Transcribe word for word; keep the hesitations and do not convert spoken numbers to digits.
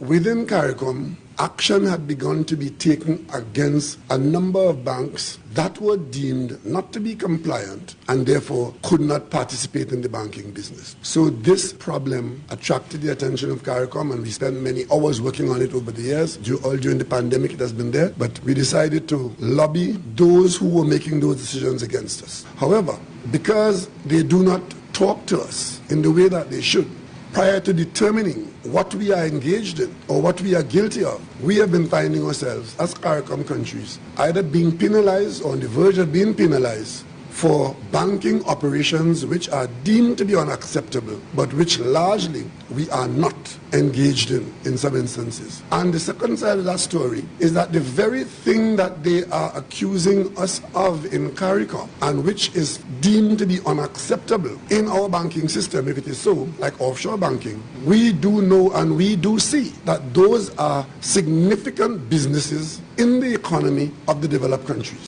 within CARICOM, action had begun to be taken against a number of banks that were deemed not to be compliant and therefore could not participate in the banking business. So this problem attracted the attention of CARICOM, and we spent many hours working on it over the years. All during the pandemic it has been there, but we decided to lobby those who were making those decisions against us. However, because they do not talk to us in the way that they should, prior to determining what we are engaged in or what we are guilty of, we have been finding ourselves as CARICOM countries either being penalized or on the verge of being penalized for banking operations which are deemed to be unacceptable, but which largely we are not engaged in in some instances. And the second side of that story is that the very thing that they are accusing us of in CARICOM, and which is deemed to be unacceptable in our banking system, if it is so, like offshore banking, we do know and we do see that those are significant businesses in the economy of the developed countries.